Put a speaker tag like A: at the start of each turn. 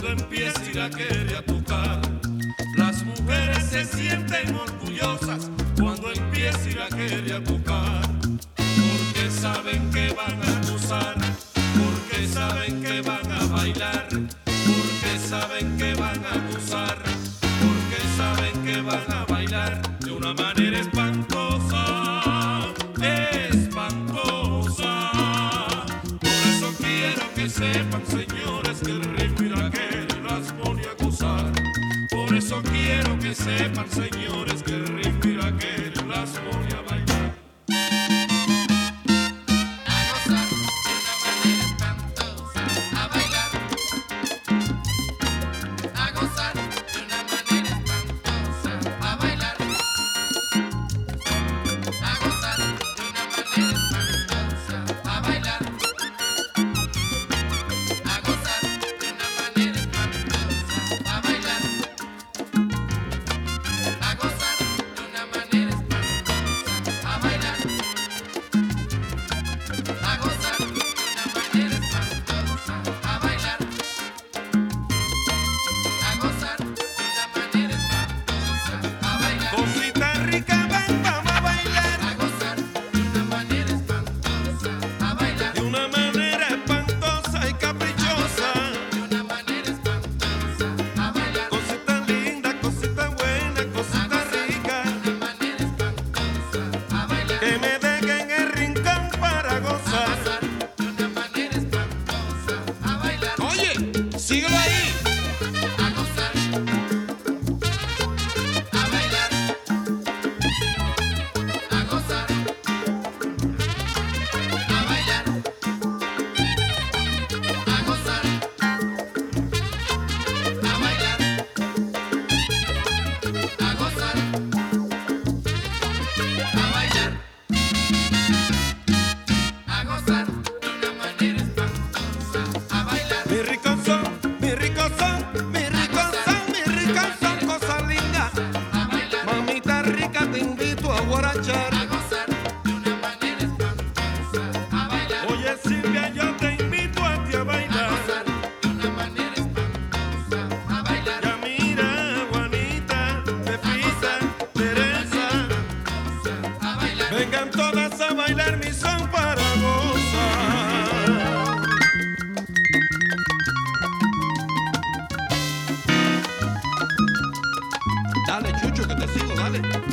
A: cuando empieza y la quiere a tocar. Las mujeres se sienten orgullosas cuando empieza y la quiere a tocar. Porque saben que van a gozar, porque saben que van a bailar, porque saben que van a gozar, porque saben que van a bailar de una manera espantosa, espantosa. Por eso quiero que sepan, señores, que el ritmo y la que las pone a gozar. Por eso quiero que sepan, señores, que el ritmo y la que las pone a bailar. Vengan todas a bailar mi son para gozar. Dale, Chucho, que te sigo, dale.